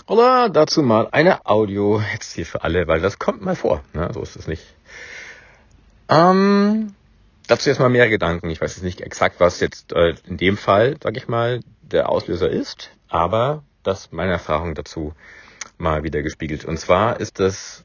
Oder dazu mal eine Audio, jetzt hier für alle, weil das kommt mal vor, ne? So ist es nicht. Dazu jetzt mal mehr Gedanken. Ich weiß jetzt nicht exakt, was jetzt in dem Fall, sage ich mal, der Auslöser ist, aber das meine Erfahrung dazu mal wieder gespiegelt. Und zwar ist das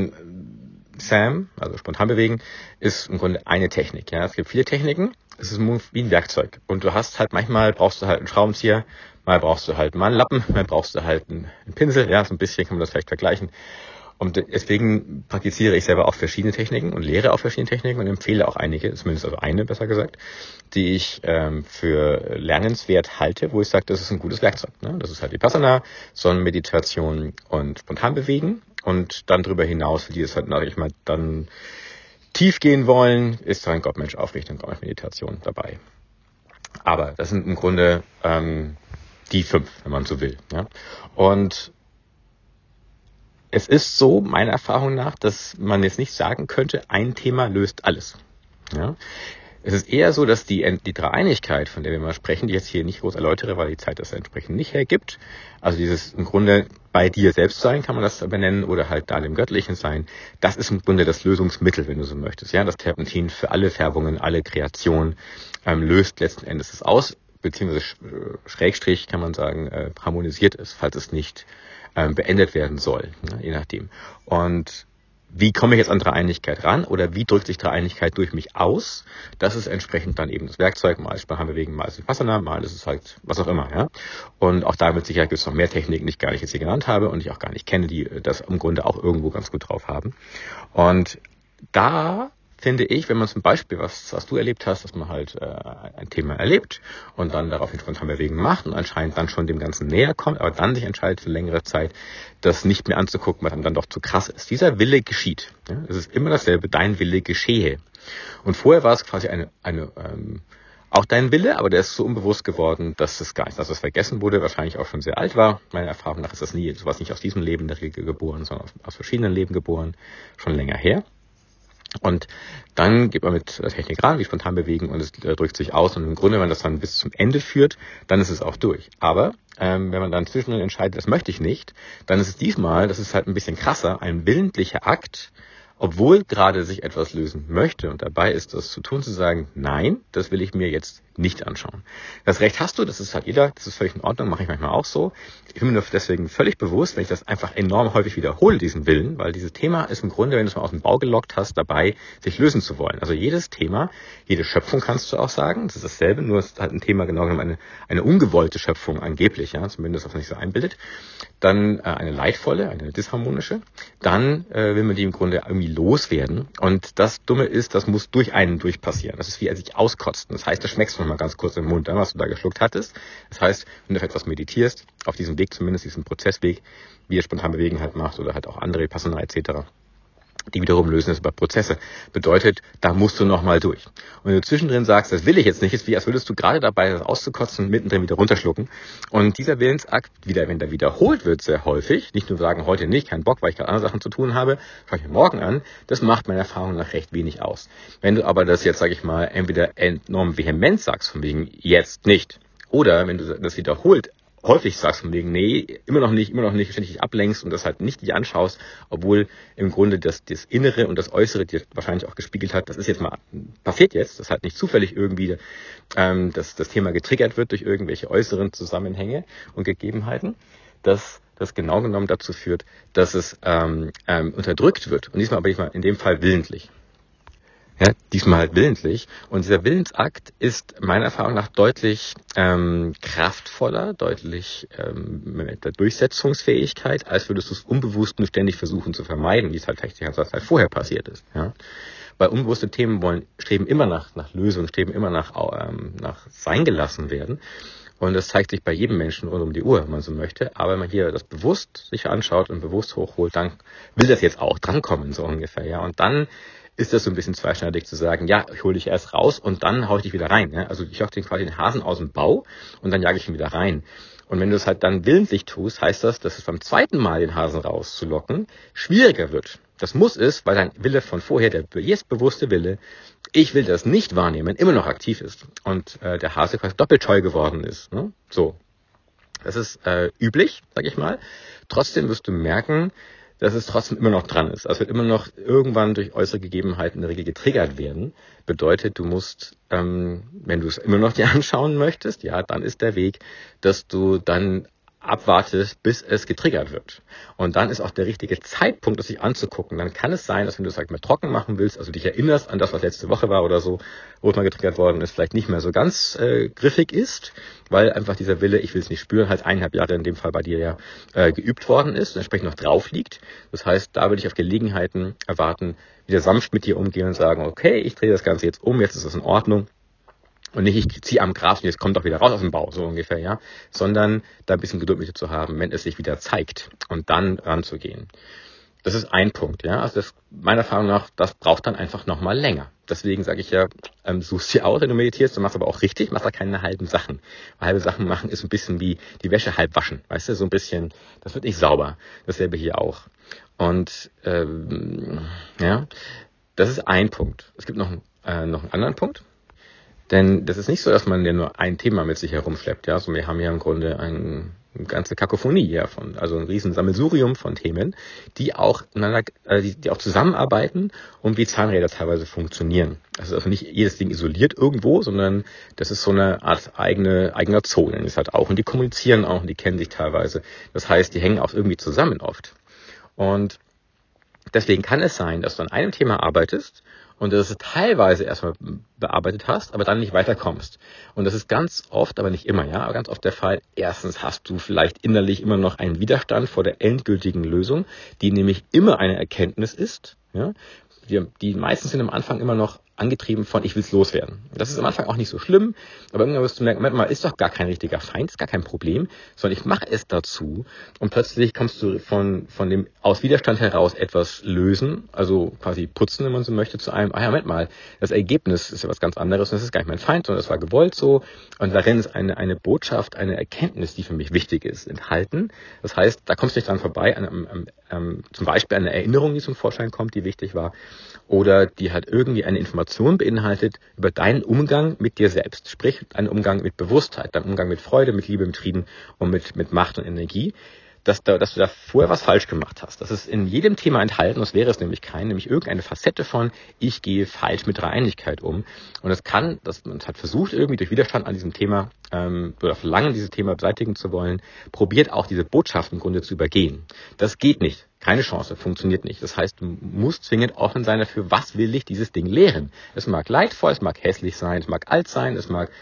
SAM, also spontan bewegen, ist im Grunde eine Technik. Ja, es gibt viele Techniken. Es ist wie ein Werkzeug. Und du hast halt, manchmal brauchst du halt einen Schraubenzieher, mal brauchst du halt mal einen Lappen, mal brauchst du halt einen Pinsel. Ja, so ein bisschen kann man das vielleicht vergleichen. Und deswegen praktiziere ich selber auch verschiedene Techniken und lehre auch verschiedene Techniken und empfehle auch einige, zumindest also eine, besser gesagt, die ich für lernenswert halte, wo ich sage, das ist ein gutes Werkzeug. Ne? Das ist halt Vipassana, Sonnenmeditation und spontan bewegen. Und dann darüber hinaus, für die es halt, sag ich mal, dann tief gehen wollen, ist dann Gottmensch Aufrichtung, Gottmensch Meditation dabei. Aber das sind im Grunde die 5, wenn man so will. Ja? Und es ist so, meiner Erfahrung nach, dass man jetzt nicht sagen könnte, ein Thema löst alles. Ja? Es ist eher so, dass die Dreieinigkeit, von der wir mal sprechen, die ich jetzt hier nicht groß erläutere, weil die Zeit das entsprechend nicht hergibt, also dieses im Grunde bei dir selbst sein, kann man das benennen, oder halt da im Göttlichen sein, das ist im Grunde das Lösungsmittel, wenn du so möchtest. Ja, das Terpentin für alle Färbungen, alle Kreationen löst letzten Endes es aus, beziehungsweise Schrägstrich kann man sagen, harmonisiert es, falls es nicht beendet werden soll, ne, je nachdem. Und wie komme ich jetzt an Dreieinigkeit ran oder wie drückt sich Dreieinigkeit durch mich aus? Das ist entsprechend dann eben das Werkzeug, mal ist spontan bewegen, mal ist es Vipassana, mal ist es halt was auch immer. Ja? Und auch da mit Sicherheit gibt es noch mehr Techniken, die ich gar nicht jetzt hier genannt habe und ich auch gar nicht kenne, die das im Grunde auch irgendwo ganz gut drauf haben. Und da finde ich, wenn man zum Beispiel, was du erlebt hast, dass man halt ein Thema erlebt und dann daraufhin spontan bewegen macht und anscheinend dann schon dem Ganzen näher kommt, aber dann sich entscheidet für längere Zeit, das nicht mehr anzugucken, weil dann doch zu krass ist. Dieser Wille geschieht. Ja? Es ist immer dasselbe, dein Wille geschehe. Und vorher war es quasi auch dein Wille, aber der ist so unbewusst geworden, dass es gar nicht, dass es vergessen wurde, wahrscheinlich auch schon sehr alt war. Meiner Erfahrung nach ist das sowas nicht aus diesem Leben in der Regel geboren, sondern aus verschiedenen Leben geboren, schon länger her. Und dann geht man mit der Technik ran, wie spontan bewegen, und es drückt sich aus. Und im Grunde, wenn man das dann bis zum Ende führt, dann ist es auch durch. Aber wenn man dann zwischendrin entscheidet, das möchte ich nicht, dann ist es diesmal, das ist halt ein bisschen krasser, ein willentlicher Akt, obwohl gerade sich etwas lösen möchte und dabei ist, das zu tun, zu sagen, nein, das will ich mir jetzt nicht anschauen. Das Recht hast du, das hat jeder, das ist völlig in Ordnung, mache ich manchmal auch so. Ich bin mir deswegen völlig bewusst, wenn ich das einfach enorm häufig wiederhole, diesen Willen, weil dieses Thema ist im Grunde, wenn du es mal aus dem Bau gelockt hast, dabei, sich lösen zu wollen. Also jedes Thema, jede Schöpfung kannst du auch sagen, das ist dasselbe, nur ist halt ein Thema genau genommen eine ungewollte Schöpfung angeblich, ja, zumindest was man sich so einbildet. Dann eine leidvolle, eine disharmonische. Dann will man die im Grunde irgendwie loswerden. Und das Dumme ist, das muss durch einen durch passieren. Das ist wie sich auskotzen. Das heißt, das schmeckst du noch mal ganz kurz im Mund, was du da geschluckt hattest. Das heißt, wenn du auf etwas meditierst, auf diesem Weg zumindest, diesen Prozessweg, wie ihr spontan bewegen halt macht oder halt auch andere Vipassana etc., die wiederum lösen es über Prozesse. Bedeutet, da musst du nochmal durch. Und wenn du zwischendrin sagst, das will ich jetzt nicht, ist wie, als würdest du gerade dabei, das auszukotzen und mittendrin wieder runterschlucken. Und dieser Willensakt, wenn der wiederholt wird, sehr häufig, nicht nur sagen, heute nicht, kein Bock, weil ich gerade andere Sachen zu tun habe, schaue ich mir morgen an, das macht meiner Erfahrung nach recht wenig aus. Wenn du aber das jetzt, sage ich mal, entweder enorm vehement sagst, von wegen jetzt nicht, oder wenn du das wiederholt häufig sagst von wegen, nee, immer noch nicht, ständig dich ablenkst und das halt nicht dich anschaust, obwohl im Grunde das Innere und das Äußere dir wahrscheinlich auch gespiegelt hat, das ist jetzt mal, passiert jetzt, dass halt nicht zufällig irgendwie das Thema getriggert wird durch irgendwelche äußeren Zusammenhänge und Gegebenheiten, dass das genau genommen dazu führt, dass es unterdrückt wird und diesmal aber in dem Fall willentlich. Ja, diesmal halt willentlich. Und dieser Willensakt ist meiner Erfahrung nach deutlich kraftvoller, deutlich mit der Durchsetzungsfähigkeit, als würdest du es unbewusst nur ständig versuchen zu vermeiden, wie es halt vielleicht die ganze Zeit vorher passiert ist. Ja? Weil unbewusste Themen streben immer nach Lösung, streben immer nach sein gelassen werden. Und das zeigt sich bei jedem Menschen rund um die Uhr, wenn man so möchte. Aber wenn man hier das bewusst sich anschaut und bewusst hochholt, dann will das jetzt auch drankommen, so ungefähr. Ja. Und dann ist das so ein bisschen zweischneidig zu sagen, ja, ich hole dich erst raus und dann hau ich dich wieder rein. Ja? Also ich jage quasi den Hasen aus dem Bau und dann jage ich ihn wieder rein. Und wenn du es halt dann willentlich tust, heißt das, dass es beim zweiten Mal den Hasen rauszulocken schwieriger wird. Das muss es, weil dein Wille von vorher, der jetzt bewusste Wille, ich will das nicht wahrnehmen, immer noch aktiv ist. Und der Hase quasi doppelt scheu geworden ist. Ne? So. Das ist üblich, sag ich mal. Trotzdem wirst du merken, dass es trotzdem immer noch dran ist. Also es wird immer noch irgendwann durch äußere Gegebenheiten in der Regel getriggert werden. Bedeutet, du musst, wenn du es immer noch dir anschauen möchtest, ja, dann ist der Weg, dass du dann abwartest, bis es getriggert wird. Und dann ist auch der richtige Zeitpunkt, das sich anzugucken. Dann kann es sein, dass wenn du es halt mal trocken machen willst, also dich erinnerst an das, was letzte Woche war oder so, wo es mal getriggert worden ist, vielleicht nicht mehr so ganz griffig ist, weil einfach dieser Wille, ich will es nicht spüren, halt 1,5 Jahre in dem Fall bei dir ja geübt worden ist und entsprechend noch drauf liegt. Das heißt, da würde ich auf Gelegenheiten erwarten, wieder sanft mit dir umgehen und sagen, okay, ich drehe das Ganze jetzt um, jetzt ist es in Ordnung. Und nicht, ich ziehe am Gras und jetzt kommt doch wieder raus aus dem Bauch, so ungefähr, ja. Sondern da ein bisschen Geduld mit dir zu haben, wenn es sich wieder zeigt und dann ranzugehen. Das ist ein Punkt, ja. Also das, meiner Erfahrung nach, das braucht dann einfach nochmal länger. Deswegen sage ich ja, suchst dir aus, wenn du meditierst, du machst aber auch richtig, machst da keine halben Sachen. Halbe Sachen machen ist ein bisschen wie die Wäsche halb waschen, weißt du, so ein bisschen, das wird nicht sauber. Dasselbe hier auch. Und, ja, das ist ein Punkt. Es gibt noch einen anderen Punkt. Denn das ist nicht so, dass man ja nur ein Thema mit sich herumschleppt. Ja? Also wir haben ja im Grunde eine ganze Kakophonie hier von, also ein riesen Sammelsurium von Themen, die auch die auch zusammenarbeiten und wie Zahnräder teilweise funktionieren. Also nicht jedes Ding isoliert irgendwo, sondern das ist so eine Art eigener Zoo, nenne ich es halt auch. Und die kommunizieren auch und die kennen sich teilweise. Das heißt, die hängen auch irgendwie zusammen oft. Und deswegen kann es sein, dass du an einem Thema arbeitest und das teilweise erstmal bearbeitet hast, aber dann nicht weiterkommst. Und das ist ganz oft, aber nicht immer, ja, aber ganz oft der Fall. Erstens hast du vielleicht innerlich immer noch einen Widerstand vor der endgültigen Lösung, die nämlich immer eine Erkenntnis ist, ja. Die meisten sind am Anfang immer noch angetrieben von, ich will's loswerden. Das ist am Anfang auch nicht so schlimm, aber irgendwann wirst du merken, Moment mal, ist doch gar kein richtiger Feind, ist gar kein Problem, sondern ich mache es dazu und plötzlich kommst du von dem aus Widerstand heraus etwas lösen, also quasi putzen, wenn man so möchte, zu einem, Moment mal, das Ergebnis ist ja was ganz anderes und das ist gar nicht mein Feind, sondern das war gewollt so und darin ist eine Botschaft, eine Erkenntnis, die für mich wichtig ist, enthalten. Das heißt, da kommst du nicht dran vorbei, zum Beispiel eine Erinnerung, die zum Vorschein kommt, die wichtig war, oder die halt irgendwie eine Information beinhaltet über deinen Umgang mit dir selbst. Sprich, deinen Umgang mit Bewusstheit, deinen Umgang mit Freude, mit Liebe, mit Frieden und mit Macht und Energie, dass du da vorher was falsch gemacht hast. Das ist in jedem Thema enthalten, das wäre es nämlich nämlich irgendeine Facette von, ich gehe falsch mit Dreieinigkeit um. Und es kann, dass man hat versucht, irgendwie durch Widerstand an diesem Thema oder Verlangen, dieses Thema beseitigen zu wollen, probiert auch diese Botschaft im Grunde zu übergehen. Das geht nicht. Keine Chance, funktioniert nicht. Das heißt, du musst zwingend offen sein dafür, was will ich dieses Ding lehren. Es mag leidvoll, es mag hässlich sein, es mag alt sein, es mag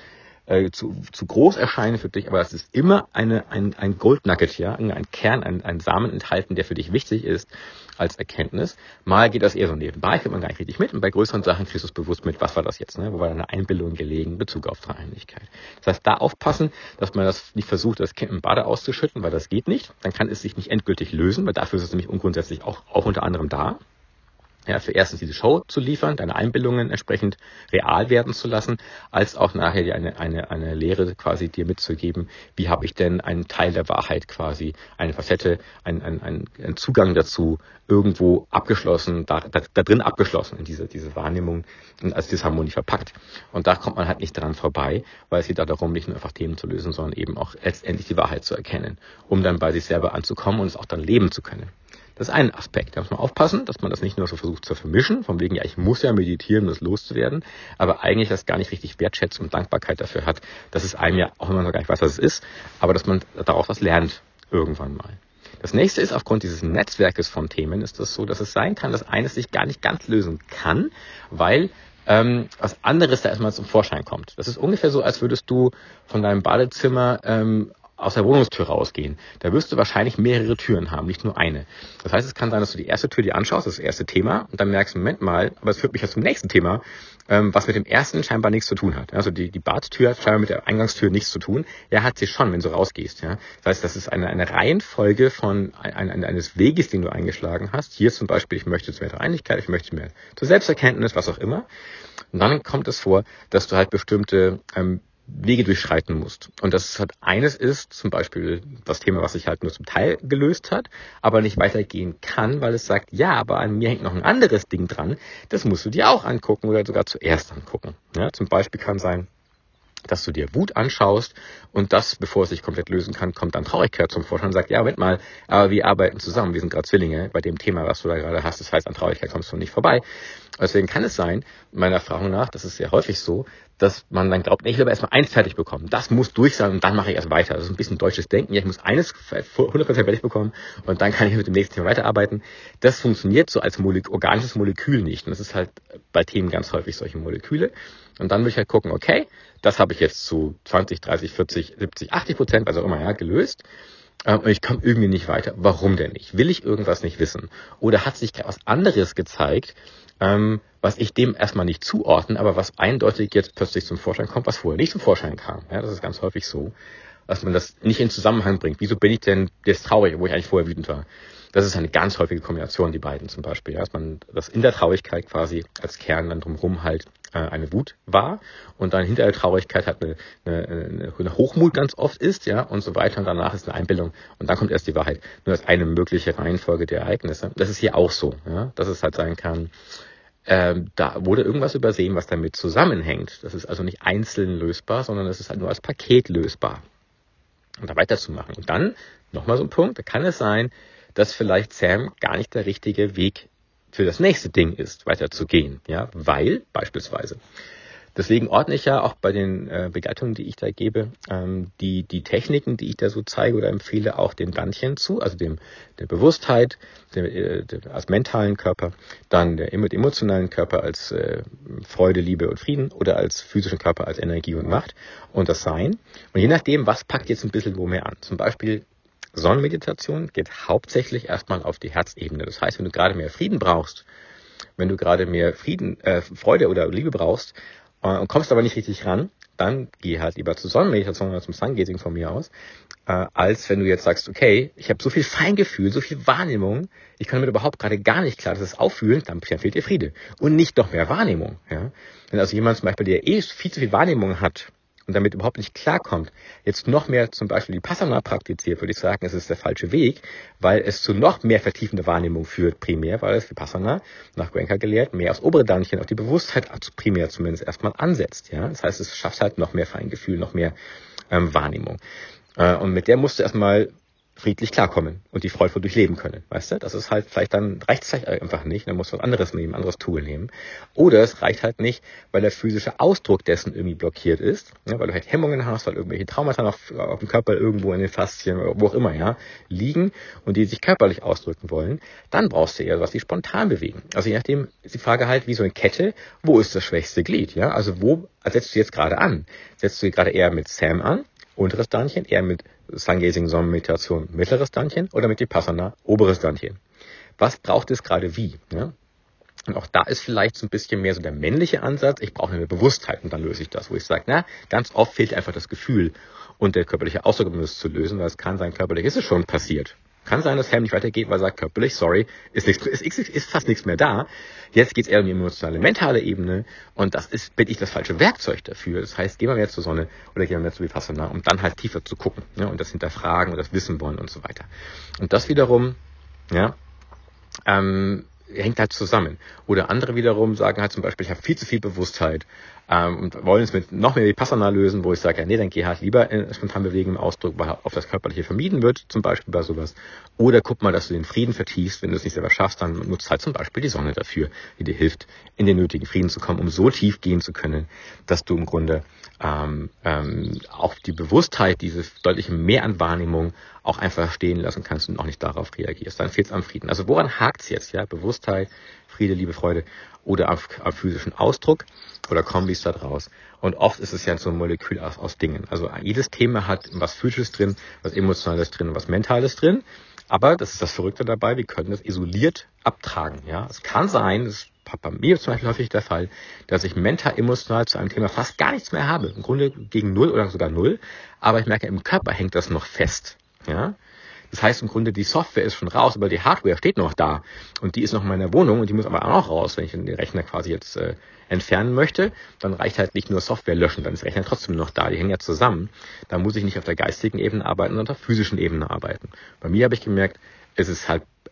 zu groß erscheinen für dich, aber es ist immer ein Gold Nugget, ja, ein Kern, ein Samen enthalten, der für dich wichtig ist als Erkenntnis. Mal geht das eher so nebenbei, kriegt man gar nicht richtig mit und bei größeren Sachen kriegst du es bewusst mit, was war das jetzt, ne? Wo war deine Einbildung gelegen in Bezug auf Dreieinigkeit. Das heißt, da aufpassen, dass man das nicht versucht, das Kind im Bade auszuschütten, weil das geht nicht. Dann kann es sich nicht endgültig lösen, weil dafür ist es nämlich ungrundsätzlich auch unter anderem da. Ja, für erstens diese Show zu liefern, deine Einbildungen entsprechend real werden zu lassen, als auch nachher dir eine Lehre quasi dir mitzugeben, wie habe ich denn einen Teil der Wahrheit quasi, eine Facette, einen Zugang dazu irgendwo abgeschlossen, da drin abgeschlossen in diese Wahrnehmung und als Disharmonie verpackt. Und da kommt man halt nicht dran vorbei, weil es geht darum, nicht nur einfach Themen zu lösen, sondern eben auch letztendlich die Wahrheit zu erkennen, um dann bei sich selber anzukommen und es auch dann leben zu können. Das ist ein Aspekt. Da muss man aufpassen, dass man das nicht nur so versucht zu vermischen, von wegen, ja, ich muss ja meditieren, um das loszuwerden, aber eigentlich das gar nicht richtig wertschätzt und Dankbarkeit dafür hat, dass es einem ja, auch wenn man noch gar nicht weiß, was es ist, aber dass man daraus was lernt irgendwann mal. Das nächste ist, aufgrund dieses Netzwerkes von Themen ist das so, dass es sein kann, dass eines sich gar nicht ganz lösen kann, weil was anderes da erstmal zum Vorschein kommt. Das ist ungefähr so, als würdest du von deinem Badezimmer aus der Wohnungstür rausgehen. Da wirst du wahrscheinlich mehrere Türen haben, nicht nur eine. Das heißt, es kann sein, dass du die erste Tür dir anschaust, das erste Thema, und dann merkst du, Moment mal, aber es führt mich ja zum nächsten Thema, was mit dem ersten scheinbar nichts zu tun hat. Also die Badtür hat scheinbar mit der Eingangstür nichts zu tun. Ja, hat sie schon, wenn du rausgehst. Ja. Das heißt, das ist eine Reihenfolge von eines Weges, den du eingeschlagen hast. Hier zum Beispiel, ich möchte zu mehr Dreieinigkeit, ich möchte mehr zur Selbsterkenntnis, was auch immer. Und dann kommt es vor, dass du halt bestimmte Wege durchschreiten musst. Und das halt eines ist, zum Beispiel das Thema, was sich halt nur zum Teil gelöst hat, aber nicht weitergehen kann, weil es sagt, ja, aber an mir hängt noch ein anderes Ding dran, das musst du dir auch angucken oder sogar zuerst angucken. Ja, zum Beispiel kann sein, dass du dir Wut anschaust und das, bevor es sich komplett lösen kann, kommt dann Traurigkeit zum Vorschein und sagt, ja, Moment mal, aber wir arbeiten zusammen, wir sind gerade Zwillinge bei dem Thema, was du da gerade hast, das heißt, an Traurigkeit kommst du nicht vorbei. Deswegen kann es sein, meiner Erfahrung nach, das ist sehr häufig so, dass man dann glaubt, ich will aber erstmal eins fertig bekommen, das muss durch sein und dann mache ich erst weiter. Das ist ein bisschen deutsches Denken, ja, ich muss eines 100% fertig bekommen und dann kann ich mit dem nächsten Thema weiterarbeiten. Das funktioniert so als organisches Molekül nicht und das ist halt bei Themen ganz häufig solche Moleküle. Und dann würde ich halt gucken, okay, das habe ich jetzt zu 20, 30, 40, 70, 80%, was auch immer, ja, gelöst. Und ich komme irgendwie nicht weiter. Warum denn nicht? Will ich irgendwas nicht wissen? Oder hat sich was anderes gezeigt, was ich dem erstmal nicht zuordne, aber was eindeutig jetzt plötzlich zum Vorschein kommt, was vorher nicht zum Vorschein kam. Ja, das ist ganz häufig so, dass man das nicht in Zusammenhang bringt. Wieso bin ich denn jetzt traurig, wo ich eigentlich vorher wütend war? Das ist eine ganz häufige Kombination, die beiden zum Beispiel. Ja, dass man das in der Traurigkeit quasi als Kern dann drumherum halt eine Wut war und dann hinter der Traurigkeit halt eine Hochmut ganz oft ist, ja, und so weiter und danach ist eine Einbildung und dann kommt erst die Wahrheit. Nur als eine mögliche Reihenfolge der Ereignisse. Das ist hier auch so, ja, dass es halt sein kann, da wurde irgendwas übersehen, was damit zusammenhängt. Das ist also nicht einzeln lösbar, sondern es ist halt nur als Paket lösbar. Und da weiterzumachen. Und dann, nochmal so ein Punkt, da kann es sein, dass vielleicht Sam gar nicht der richtige Weg für das nächste Ding ist, weiterzugehen. Ja, weil, beispielsweise. Deswegen ordne ich ja auch bei den Begleitungen, die ich da gebe, die Techniken, die ich da so zeige oder empfehle, auch den Bandchen zu, also der Bewusstheit, als mentalen Körper, dann der emotionalen Körper als Freude, Liebe und Frieden oder als physischen Körper als Energie und Macht und das Sein. Und je nachdem, was packt jetzt ein bisschen wo mehr an. Zum Beispiel Sonnenmeditation geht hauptsächlich erstmal auf die Herzebene. Das heißt, wenn du gerade mehr Frieden brauchst, wenn du gerade mehr Freude oder Liebe brauchst und kommst aber nicht richtig ran, dann geh halt lieber zur Sonnenmeditation oder zum Sungazing von mir aus, als wenn du jetzt sagst, okay, ich habe so viel Feingefühl, so viel Wahrnehmung, ich kann damit überhaupt gerade gar nicht klar, das ist Auffühlen, dann fehlt dir Friede. Und nicht noch mehr Wahrnehmung. Ja? Wenn also jemand zum Beispiel, der viel zu viel Wahrnehmung hat, und damit überhaupt nicht klarkommt, jetzt noch mehr zum Beispiel die Vipassana praktiziert, würde ich sagen, es ist der falsche Weg, weil es zu noch mehr vertiefender Wahrnehmung führt, primär, weil es Vipassana, nach Goenka gelehrt, mehr aufs obere Danchen, auf die Bewusstheit primär zumindest erstmal ansetzt. Ja? Das heißt, es schafft halt noch mehr Feingefühl, noch mehr Wahrnehmung. Und mit der musst du erstmal friedlich klarkommen und die freudvoll durchleben können, weißt du? Das ist halt vielleicht dann, reicht es vielleicht einfach nicht, dann musst du was anderes nehmen, ein anderes Tool nehmen. Oder es reicht halt nicht, weil der physische Ausdruck dessen irgendwie blockiert ist, ja, weil du halt Hemmungen hast, weil irgendwelche Traumata auf dem Körper irgendwo in den Faszien, wo auch immer, ja, liegen und die sich körperlich ausdrücken wollen, dann brauchst du eher was, die spontan bewegen. Also je nachdem ist die Frage halt, wie so eine Kette, wo ist das schwächste Glied, ja? Also wo setzt du jetzt gerade an? Setzt du gerade eher mit Sam an? Unteres Danchen, eher mit Sungazing, Sonnenmeditation, mittleres Danchen oder mit Vipassana, oberes Danchen. Was braucht es gerade wie? Ja? Und auch da ist vielleicht so ein bisschen mehr so der männliche Ansatz, ich brauche eine Bewusstheit und dann löse ich das, wo ich sage, ganz oft fehlt einfach das Gefühl und der körperliche Ausdruck, um das zu lösen, weil es kann sein, körperlich ist es schon passiert. Kann sein, dass Sam nicht weitergeht, weil er sagt, körperlich, sorry, ist fast nichts mehr da. Jetzt geht es eher um die emotionale, mentale Ebene und bin ich das falsche Werkzeug dafür. Das heißt, gehen wir mehr zur Sonne oder gehen wir mehr zu Vipassana, um dann halt tiefer zu gucken, ja, und das hinterfragen und das wissen wollen und so weiter. Und das wiederum, ja, hängt halt zusammen. Oder andere wiederum sagen halt zum Beispiel, ich habe viel zu viel Bewusstheit und wollen es mit noch mehr Vipassana lösen, wo ich sage, ja nee, dann geh halt lieber in spontan bewegen im Ausdruck, weil auf das Körperliche vermieden wird, zum Beispiel bei sowas. Oder guck mal, dass du den Frieden vertiefst, wenn du es nicht selber schaffst, dann nutzt halt zum Beispiel die Sonne dafür, die dir hilft, in den nötigen Frieden zu kommen, um so tief gehen zu können, dass du im Grunde auf die Bewusstheit, diese deutliche Mehr an Wahrnehmung auch einfach stehen lassen kannst und auch nicht darauf reagierst. Dann fehlt es am Frieden. Also woran hakt's jetzt? Ja, Bewusstheit, Friede, Liebe, Freude oder am physischen Ausdruck oder Kombis da draus. Und oft ist es ja so ein Molekül aus Dingen. Also jedes Thema hat was Physisches drin, was Emotionales drin und was Mentales drin. Aber, das ist das Verrückte dabei, wir können das isoliert abtragen. Ja, es kann sein, das ist bei mir zum Beispiel häufig der Fall, dass ich mental, emotional zu einem Thema fast gar nichts mehr habe. Im Grunde gegen 0 oder sogar 0. Aber ich merke, im Körper hängt das noch fest. Ja, das heißt im Grunde, die Software ist schon raus, aber die Hardware steht noch da. Und die ist noch in meiner Wohnung und die muss aber auch noch raus, wenn ich den Rechner quasi jetzt entfernen möchte. Dann reicht halt nicht nur Software löschen, dann ist der Rechner trotzdem noch da. Die hängen ja zusammen. Da muss ich nicht auf der geistigen Ebene arbeiten, sondern auf der physischen Ebene arbeiten. Bei mir habe ich gemerkt, es ist halt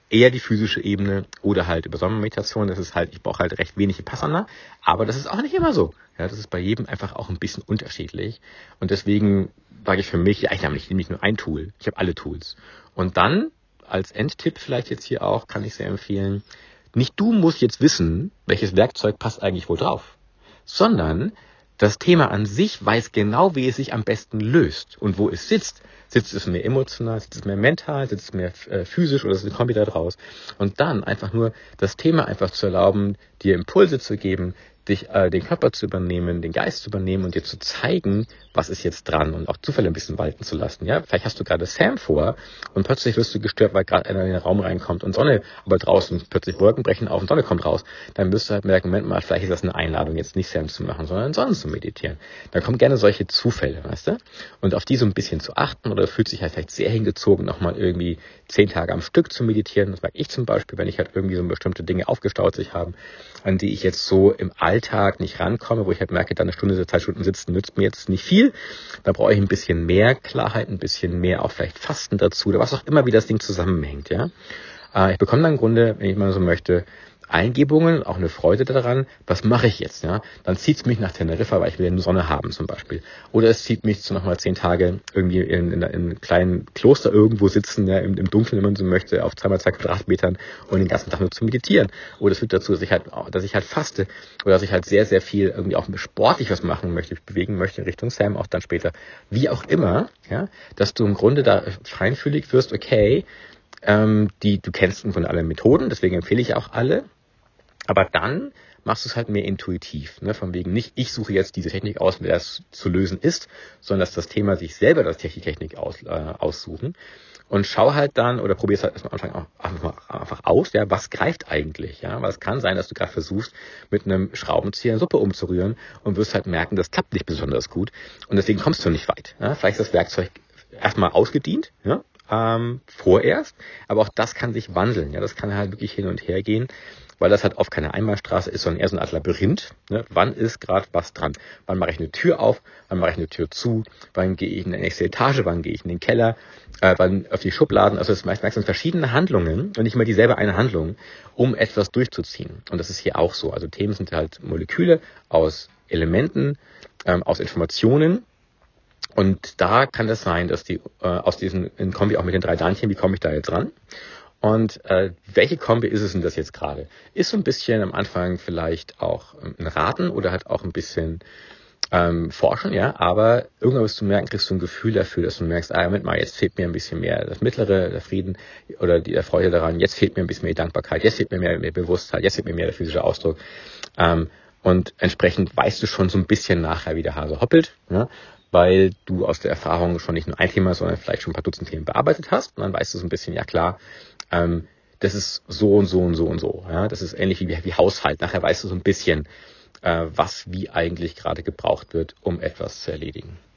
eher die physische Ebene oder halt über Sommermeditation. Das ist halt, ich brauche halt recht wenig Vipassana, aber das ist auch nicht immer so. Ja, das ist bei jedem einfach auch ein bisschen unterschiedlich. Und deswegen sage ich für mich, ja, ich nehme nicht nur ein Tool, ich habe alle Tools. Und dann als Endtipp vielleicht jetzt hier auch, kann ich sehr empfehlen, nicht du musst jetzt wissen, welches Werkzeug passt eigentlich wo drauf, sondern das Thema an sich weiß genau, wie es sich am besten löst und wo es sitzt. Sitzt es mehr emotional, sitzt es mehr mental, sitzt es mehr physisch oder ist es eine Kombi da draus? Und dann einfach nur das Thema einfach zu erlauben, dir Impulse zu geben, dich den Körper zu übernehmen, den Geist zu übernehmen und dir zu zeigen, was ist jetzt dran und auch Zufälle ein bisschen walten zu lassen. Ja, vielleicht hast du gerade Sam vor und plötzlich wirst du gestört, weil gerade einer in den Raum reinkommt und Sonne, aber draußen plötzlich Wolken brechen auf und Sonne kommt raus. Dann wirst du halt merken, Moment mal, vielleicht ist das eine Einladung, jetzt nicht Sam zu machen, sondern Sonnen zu meditieren. Dann kommen gerne solche Zufälle, weißt du? Und auf die so ein bisschen zu achten oder fühlt sich halt vielleicht sehr hingezogen, nochmal irgendwie 10 Tage am Stück zu meditieren. Das mag ich zum Beispiel, wenn ich halt irgendwie so bestimmte Dinge aufgestaut sich haben, an die ich jetzt so im Alltag nicht rankomme, wo ich halt merke, da eine Stunde, 2 Stunden sitzen nützt mir jetzt nicht viel. Da brauche ich ein bisschen mehr Klarheit, ein bisschen mehr auch vielleicht Fasten dazu oder was auch immer, wie das Ding zusammenhängt, ja. Ich bekomme dann im Grunde, wenn ich mal so möchte, Eingebungen, auch eine Freude daran, was mache ich jetzt, ja? Dann zieht es mich nach Teneriffa, weil ich will eine Sonne haben zum Beispiel. Oder es zieht mich zu nochmal 10 Tage irgendwie in einem kleinen Kloster irgendwo sitzen, ja, im Dunkeln, wenn man so möchte, auf 2x2 Quadratmetern und den ganzen Tag nur zu meditieren. Oder es führt dazu, dass ich halt faste oder dass ich halt sehr, sehr viel irgendwie auch sportlich was machen möchte, mich bewegen möchte in Richtung Sam auch dann später. Wie auch immer, ja, dass du im Grunde da feinfühlig wirst, okay, du kennst im Grunde alle Methoden, deswegen empfehle ich auch alle. Aber dann machst du es halt mehr intuitiv, ne? Von wegen nicht, ich suche jetzt diese Technik aus, mit der es zu lösen ist, sondern dass das Thema sich selber die Technik aussuchen und schau halt dann oder probier's halt erstmal am Anfang auch einfach aus, ja, was greift eigentlich, ja, weil es kann sein, dass du gerade versuchst, mit einem Schraubenzieher eine Suppe umzurühren und wirst halt merken, das klappt nicht besonders gut und deswegen kommst du nicht weit, ja? Vielleicht ist das Werkzeug erstmal ausgedient, ja, vorerst, aber auch das kann sich wandeln, ja, das kann halt wirklich hin und her gehen, weil das halt oft keine Einbahnstraße ist, sondern eher so eine Art Labyrinth. Ne? Wann ist gerade was dran? Wann mache ich eine Tür auf? Wann mache ich eine Tür zu? Wann gehe ich in die nächste Etage? Wann gehe ich in den Keller? Wann öffne ich Schubladen? Also das meistens verschiedene Handlungen und nicht immer dieselbe eine Handlung, um etwas durchzuziehen. Und das ist hier auch so. Also Themen sind halt Moleküle aus Elementen, aus Informationen. Und da kann es sein, dass die aus diesen, in Kombi auch mit den 3 Dantchen, wie komme ich da jetzt ran? Und welche Kombi ist es denn das jetzt gerade? Ist so ein bisschen am Anfang vielleicht auch ein Raten oder halt auch ein bisschen forschen, ja, aber irgendwann wirst du merken, kriegst du ein Gefühl dafür, dass du merkst, Moment mal, jetzt fehlt mir ein bisschen mehr das Mittlere, der Frieden oder die Freude daran, jetzt fehlt mir ein bisschen mehr die Dankbarkeit, jetzt fehlt mir mehr Bewusstheit, jetzt fehlt mir mehr der physische Ausdruck. Und entsprechend weißt du schon so ein bisschen nachher, wie der Hase hoppelt, ne? Weil du aus der Erfahrung schon nicht nur ein Thema, sondern vielleicht schon ein paar Dutzend Themen bearbeitet hast. Und dann weißt du so ein bisschen, ja klar, das ist so und so und so und so. Ja? Das ist ähnlich wie Haushalt. Nachher weißt du so ein bisschen, was wie eigentlich gerade gebraucht wird, um etwas zu erledigen.